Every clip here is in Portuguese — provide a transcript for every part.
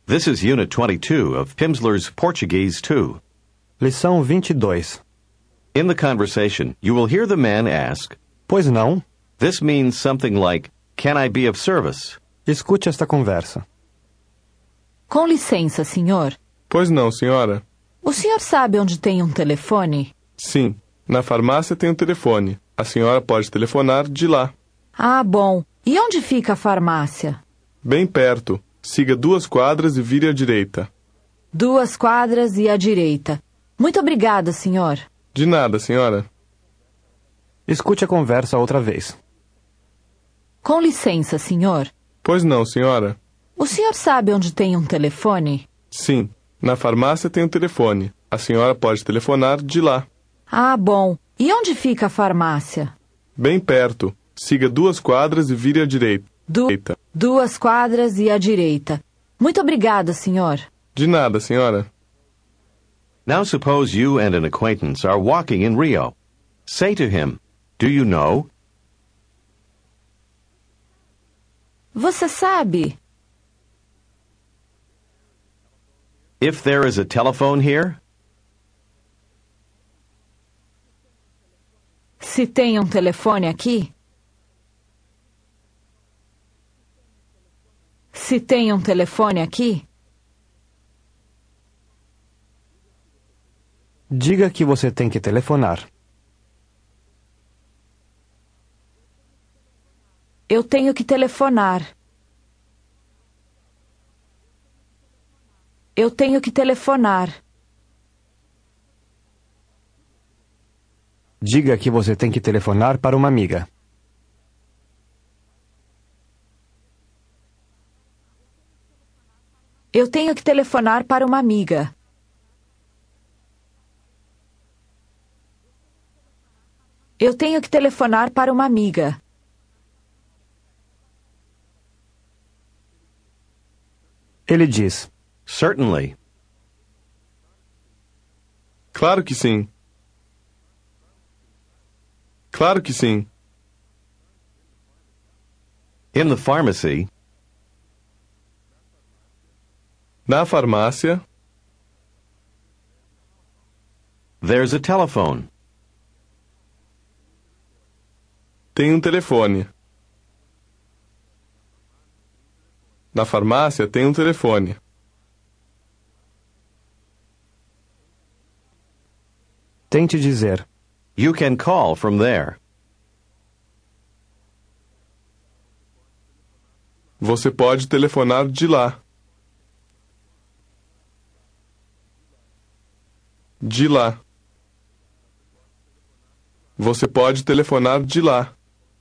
This is Unit 22 of Pimsleur's Portuguese 2. Lição 22. In the conversation, you will hear the man ask, Pois não? this means something like, can I be of service? Escute esta conversa. Com licença, senhor. Pois não, senhora? O senhor sabe onde tem um telefone? Sim, na farmácia tem um telefone. A senhora pode telefonar de lá. Ah, bom. E onde fica a farmácia? Bem perto. Siga 2 quadras e vire à direita. 2 quadras e à direita. Muito obrigada, senhor. De nada, senhora. Escute a conversa outra vez. Com licença, senhor. Pois não, senhora? O senhor sabe onde tem um telefone? Sim, na farmácia tem um telefone. A senhora pode telefonar de lá. Ah, bom. E onde fica a farmácia? Bem perto. Siga 2 quadras e vire à direita. 2 quadras e à direita. Muito obrigada, senhor. De nada, senhora. Now suppose you and an acquaintance are walking in Rio. Say to him, do you know? Você sabe? If there is a telephone here? Se tem um telefone aqui? Se tem um telefone aqui? Diga que você tem que telefonar. Eu tenho que telefonar. Eu tenho que telefonar. Diga que você tem que telefonar para uma amiga. Eu tenho que telefonar para uma amiga. Eu tenho que telefonar para uma amiga. Ele diz, Certainly. Claro que sim. Claro que sim. In the pharmacy, Na farmácia there's a telephone. tem um telefone. Na farmácia tem um telefone. tente dizer, You can call from there. Você pode telefonar de lá. De lá. Você pode telefonar de lá.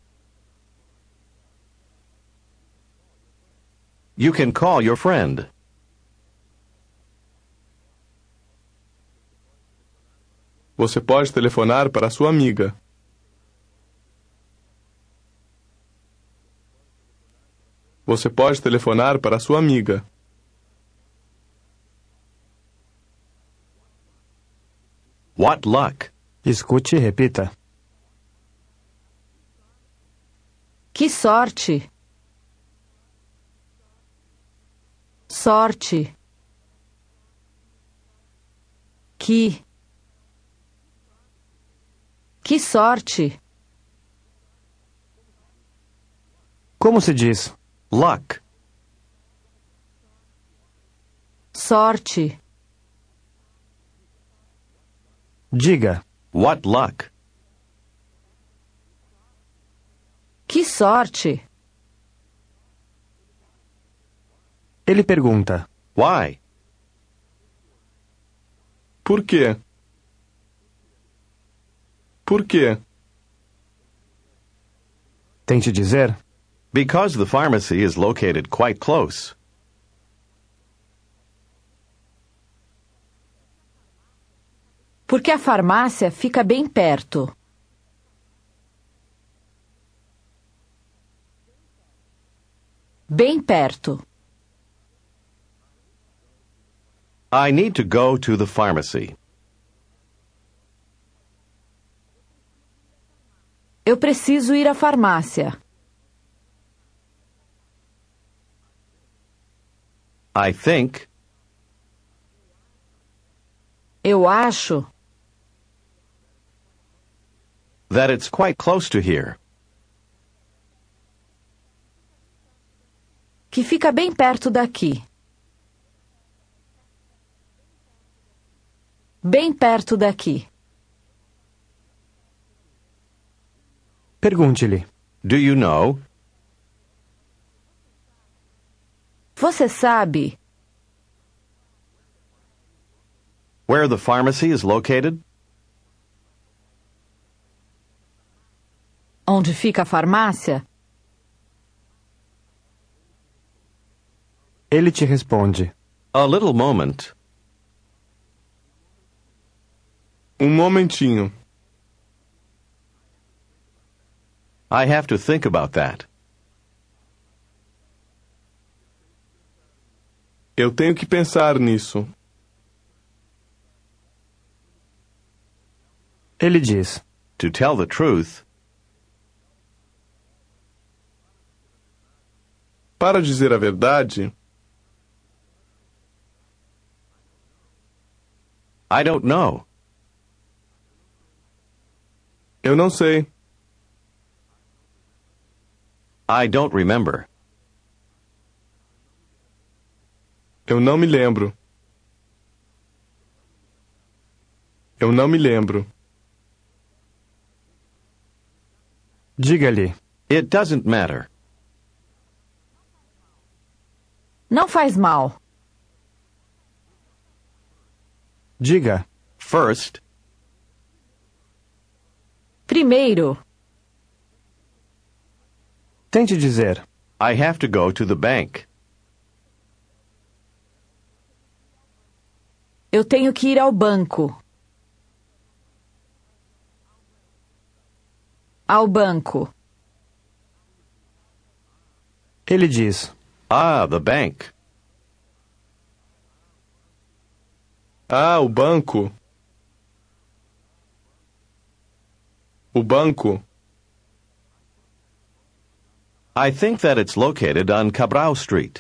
You can call your friend. Você pode telefonar para sua amiga. Você pode telefonar para sua amiga. What luck. escute e repita. Que sorte! Sorte. Que sorte! Como se diz? Luck. Sorte. Diga, What luck. Que sorte! ele pergunta, Why? Por quê? Por quê? tente dizer, Because the pharmacy is located quite close. Porque a farmácia fica bem perto. Bem perto. I need to go to the pharmacy. Eu preciso ir à farmácia. I think. Eu acho That it's quite close to here. que fica bem perto daqui. Bem perto daqui. Pergunte-lhe. Do you know? Você sabe Where the pharmacy is located? onde fica a farmácia? Ele te responde. A little moment. Momentinho. I have to think about that. Eu tenho que pensar nisso. Ele diz. To tell the truth, Para dizer a verdade, I don't know. eu não sei. I don't remember. Eu não me lembro. Eu não me lembro. Diga-lhe. It doesn't matter. Não faz mal. Diga. First, Primeiro, Tente dizer. I have to go to the bank. eu tenho que ir ao banco. Ao banco. Ele diz. Ah, the bank. Ah, o banco. O banco. I think that it's located on Cabral Street.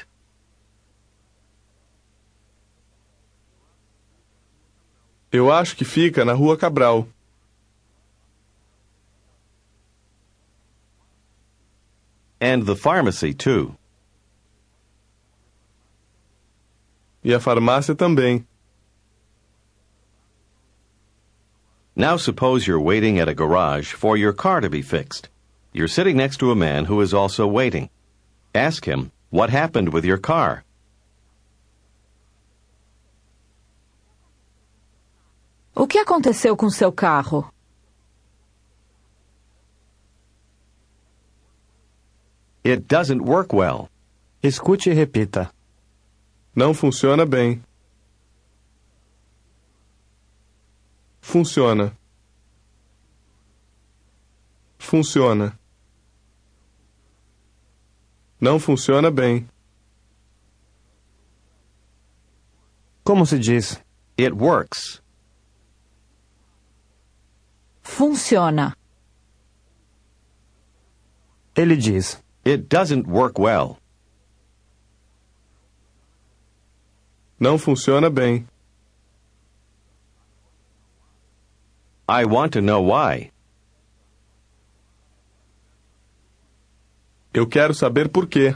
Eu acho que fica na Rua Cabral. And the pharmacy, too. E a farmácia também. Now suppose you're waiting at a garage for your car to be fixed. You're sitting next to a man who is also waiting. Ask him, what happened with your car? O que aconteceu com seu carro? It doesn't work well. Escute e repita. Não funciona bem. Funciona. Funciona. Não funciona bem. Como se diz? It works. Funciona. Ele diz. It doesn't work well. Não funciona bem. I want to know why. Eu quero saber por quê.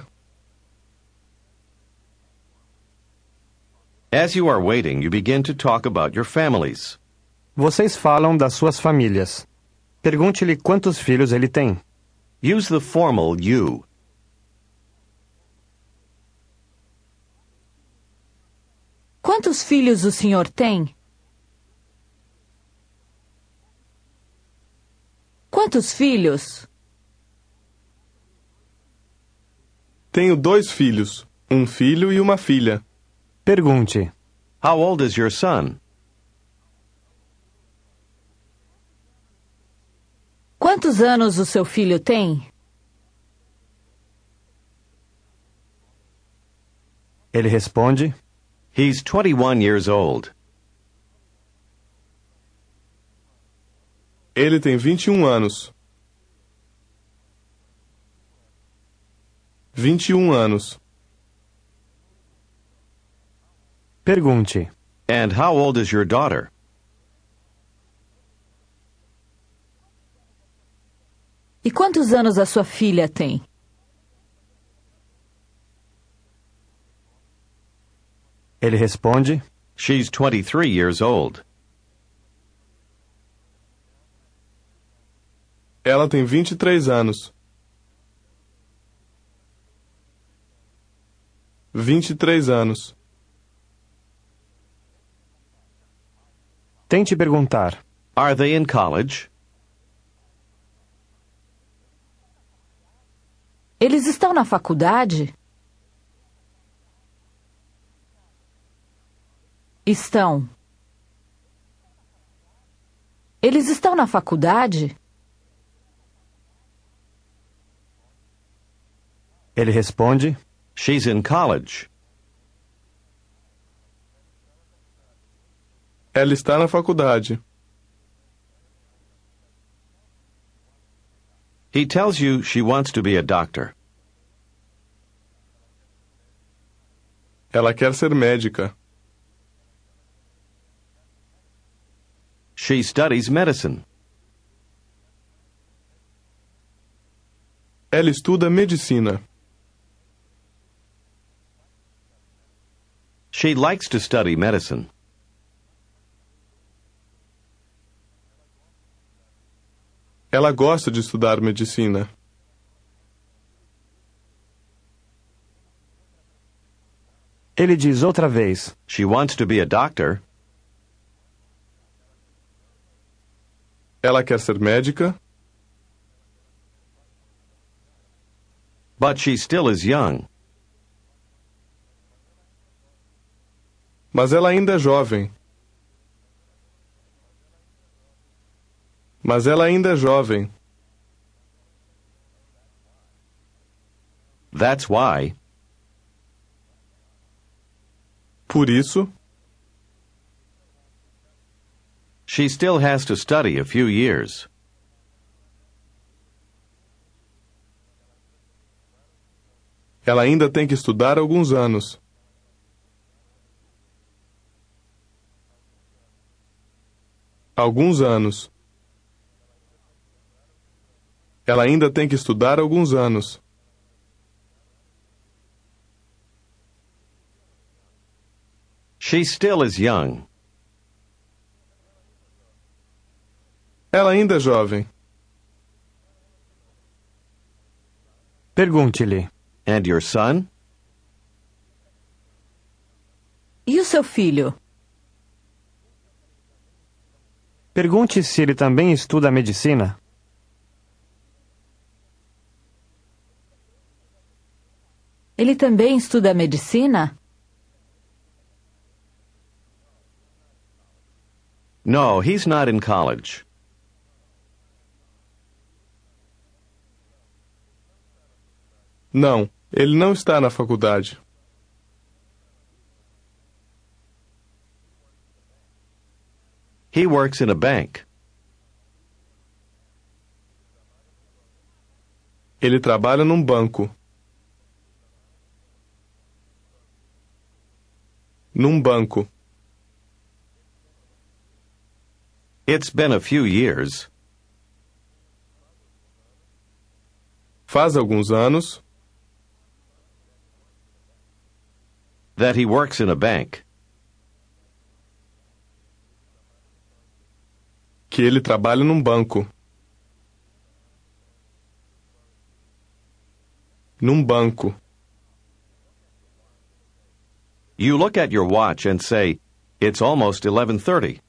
As you are waiting, you begin to talk about your families. Vocês falam das suas famílias. Pergunte-lhe quantos filhos ele tem. Use the formal you. Quantos filhos o senhor tem? Quantos filhos? Tenho 2 filhos, um filho e uma filha. Pergunte. How old is your son? Quantos anos o seu filho tem? Ele responde. He's 21 years old. Ele tem 21 anos. 21 anos. Pergunte. And how old is your daughter? E quantos anos a sua filha tem? Ele responde. She's 23 years old. Ela tem 23 anos. 23 anos. Tente perguntar. Are they in college? Eles estão na faculdade? Estão. Eles estão na faculdade? Ele responde. She's in college. Ela está na faculdade. He tells you she wants to be a doctor. Ela quer ser médica. She studies medicine. Ela estuda medicina. She likes to study medicine. Ela gosta de estudar medicina. Ele diz outra vez. She wants to be a doctor. Ela quer ser médica. But she still is young. Mas ela ainda é jovem. Mas ela ainda é jovem. That's why. Por isso, She still has to study a few years. ela ainda tem que estudar alguns anos. Alguns anos. Ela ainda tem que estudar alguns anos. She still is young. Ela ainda é jovem. Pergunte-lhe. And your son? E o seu filho? Pergunte se ele também estuda medicina. Ele também estuda medicina? No, he's not in college. Não, ele não está na faculdade. He works in a bank. Ele trabalha num banco. Num banco. It's been a few years. Faz alguns anos That he works in a bank. que ele trabalha num banco. Num banco. You look at your watch and say, it's almost 11:30.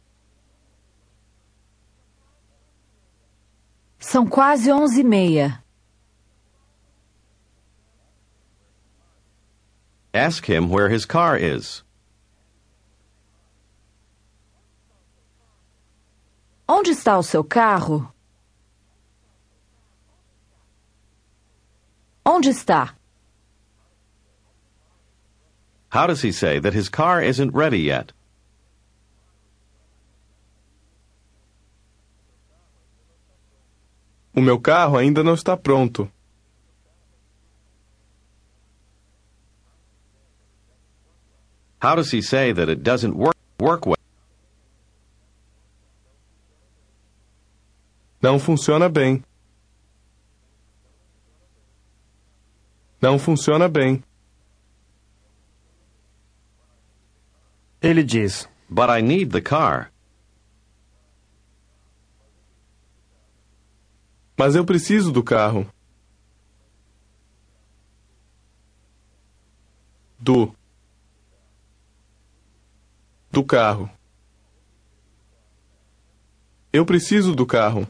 São quase 11h30. Ask him where his car is. Onde está o seu carro? Onde está? How does he say that his car isn't ready yet? O meu carro ainda não está pronto. How does he say that it doesn't work well? Não funciona bem. Não funciona bem. Ele diz: But I need the car. Mas eu preciso do carro. Do carro. Eu preciso do carro.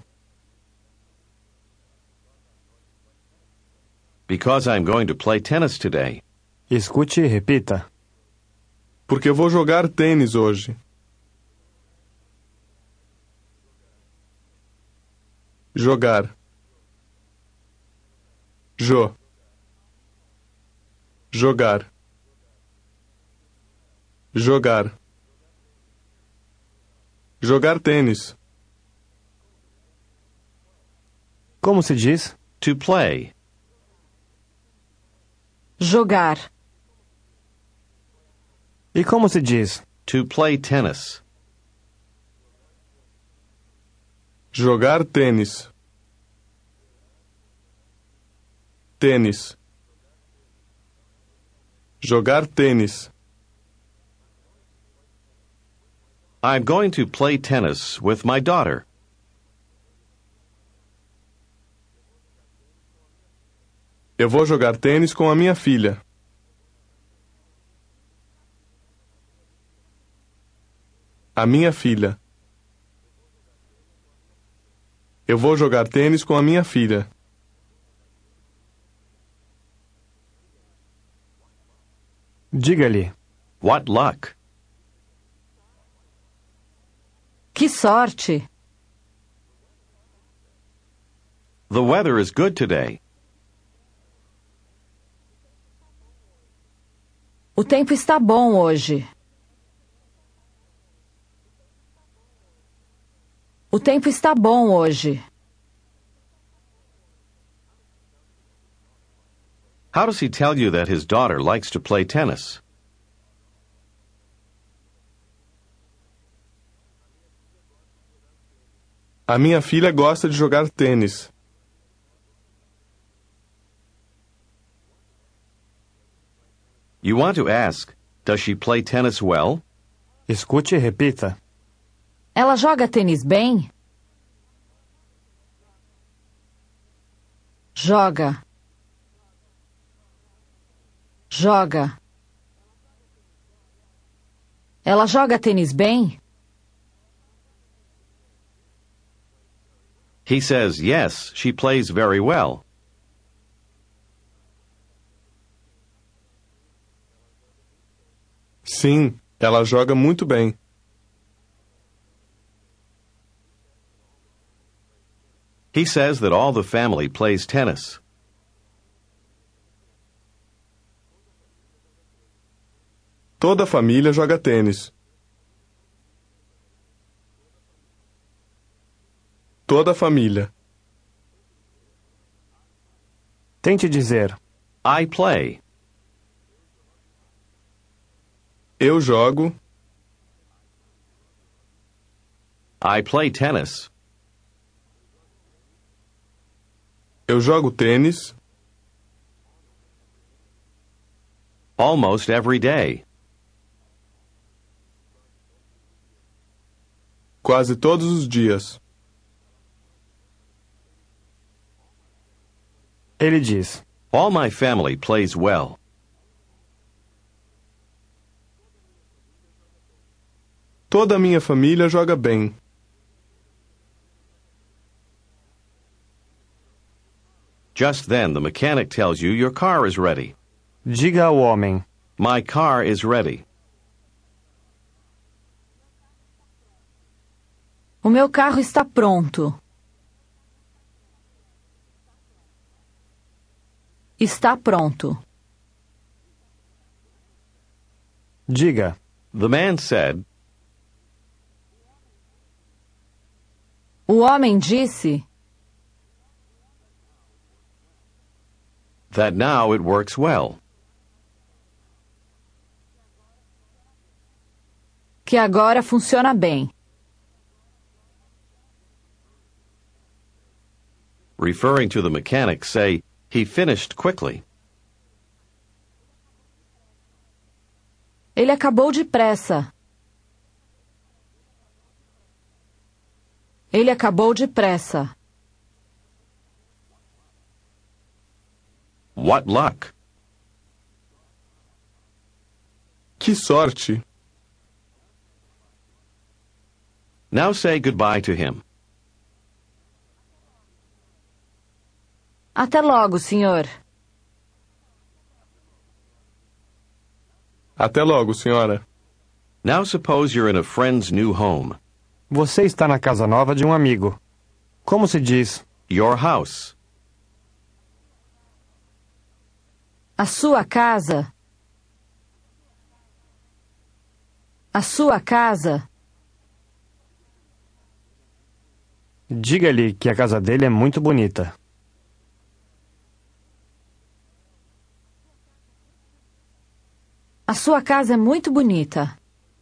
Because I'm going to play tennis today. Escute e repita. Porque eu vou jogar tênis hoje. Jogar. Jogar. Jogar. Jogar tênis. Como se diz? To play. Jogar. E como se diz? To play tennis. Jogar tênis. Tênis. Jogar tênis. I'm going to play tennis with my daughter. Eu vou jogar tênis com a minha filha. A minha filha. Eu vou jogar tênis com a minha filha. Diga-lhe. What luck. Que sorte! The weather is good today. O tempo está bom hoje. O tempo está bom hoje. How does he tell you that his daughter likes to play tennis? A minha filha gosta de jogar tênis. You want to ask, does she play tennis well? Escute e repita. Ela joga tênis bem? Joga. Joga. Ela joga tênis bem? He says, yes, she plays very well. Sim, ela joga muito bem. He says that all the family plays tennis. Toda a família joga tênis. Toda a família. Tente dizer. I play. Eu jogo. I play tennis. Eu jogo tênis. Almost every day. Quase todos os dias. Ele diz. All my family plays well. Toda a minha família joga bem. Just then, the mechanic tells you your car is ready. Diga ao homem. My car is ready. O meu carro está pronto. Está pronto. Diga. The man said, O homem disse that now it works well. que agora funciona bem. Referring to the mechanic, say, he finished quickly. Ele acabou depressa. Ele acabou depressa. What luck! Que sorte! Now say goodbye to him. Até logo, senhor. Até logo, senhora. Now suppose you're in a friend's new home. Você está na casa nova de um amigo. Como se diz? Your house. A sua casa. A sua casa. Diga-lhe que a casa dele é muito bonita. A sua casa é muito bonita.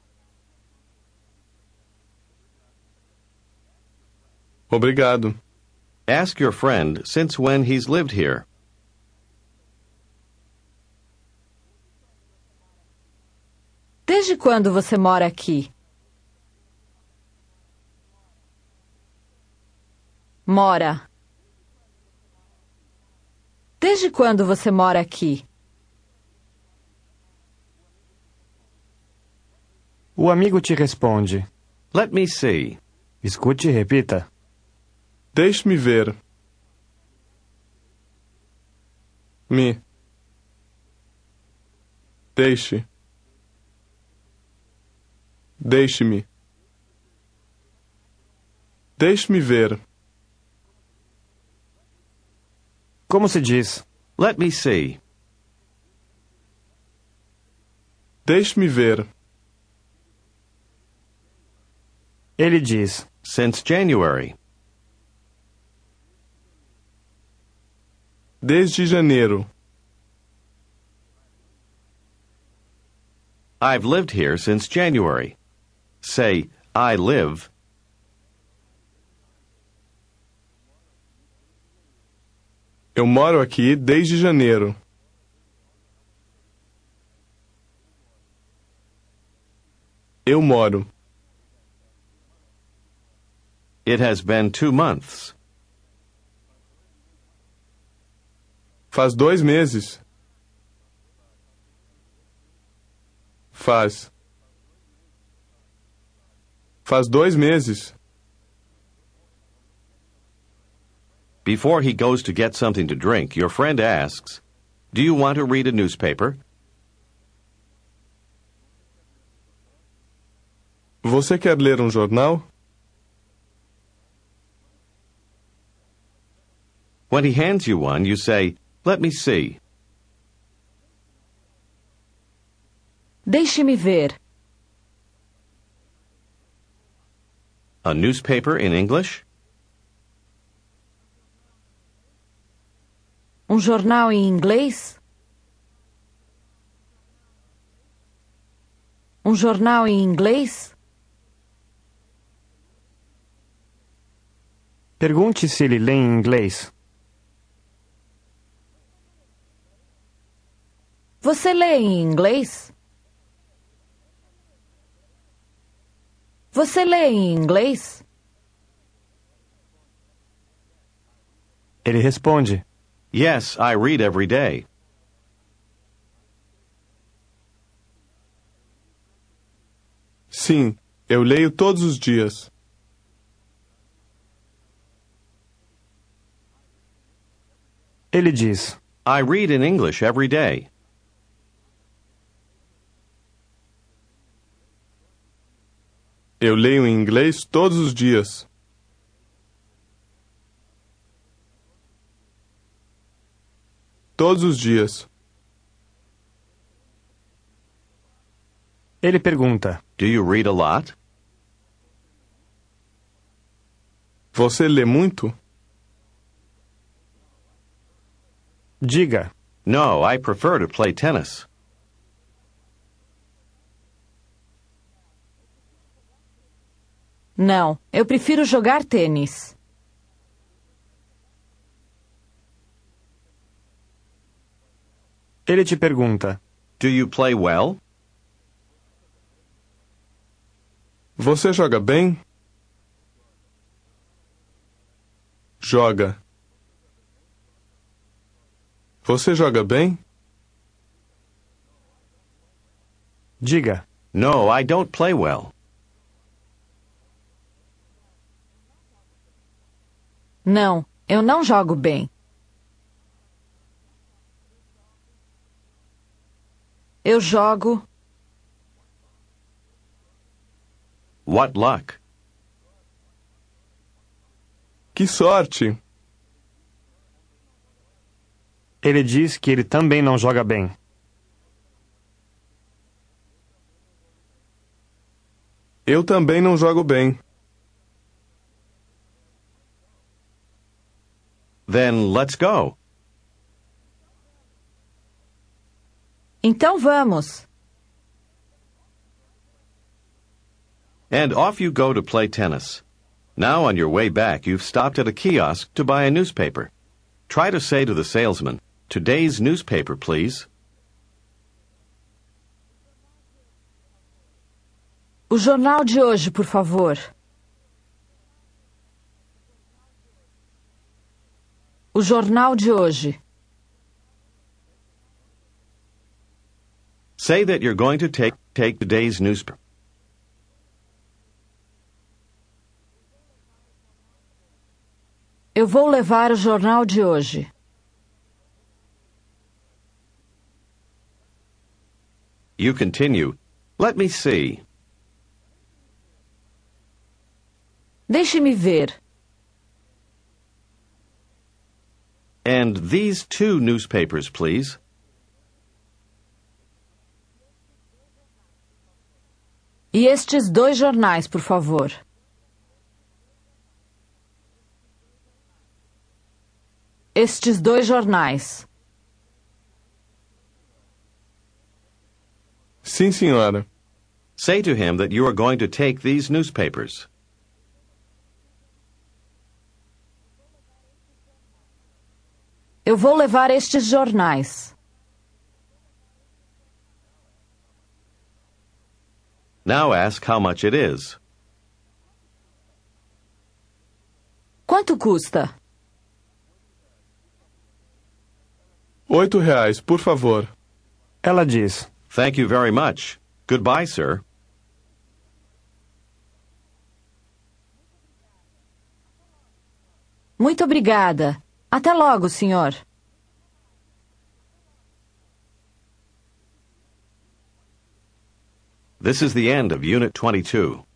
Obrigado. Ask your friend since when he's lived here. Desde quando você mora aqui? Mora. Desde quando você mora aqui? O amigo te responde. Let me see. Escute e repita. Deixe-me ver. Me. Deixe. Deixe-me. Deixe-me ver. Como se diz? Let me see. Deixe-me ver. Ele diz. Since January. Desde janeiro. I've lived here since January. Say, I live. Eu moro aqui desde janeiro. Eu moro. It has been 2 months. Faz 2 meses. Faz 2 meses. Before he goes to get something to drink, your friend asks, do you want to read a newspaper? Você quer ler um jornal? When he hands you one, you say, let me see. Deixe-me ver. A newspaper in English? Jornal em inglês? Jornal em inglês? Pergunte se ele lê em inglês. Você lê em inglês? Você lê em inglês? Ele responde. Yes, I read every day. Sim, eu leio todos os dias. Ele diz. I read in English every day. Eu leio em inglês todos os dias. Todos os dias. Ele pergunta. Do you read a lot? Você lê muito? Diga. No, I prefer to play tennis. Não, eu prefiro jogar tênis. Ele te pergunta: Do you play well? Você joga bem? Joga. Você joga bem? diga. No, I don't play well. Não, eu não jogo bem. Eu jogo. What luck? Que sorte! Ele diz que ele também não joga bem. Eu também não jogo bem. Then let's go. Então vamos. And off you go to play tennis. Now on your way back, you've stopped at a kiosk to buy a newspaper. Try to say to the salesman, "Today's newspaper, please." O jornal de hoje, por favor. O jornal de hoje. Say that you're going to take today's newspaper. Eu vou levar o jornal de hoje. You continue. Let me see. Deixe-me ver. And these two newspapers, please. E estes 2 jornais, por favor. Estes 2 jornais. Sim, senhora. Say to him that you are going to take these newspapers. Eu vou levar estes jornais. Now ask how much it is. Quanto custa? R$ 8, por favor. Ela diz: Thank you very much. Goodbye, sir. Muito obrigada. Até logo, senhor. This is the end of Unit 22.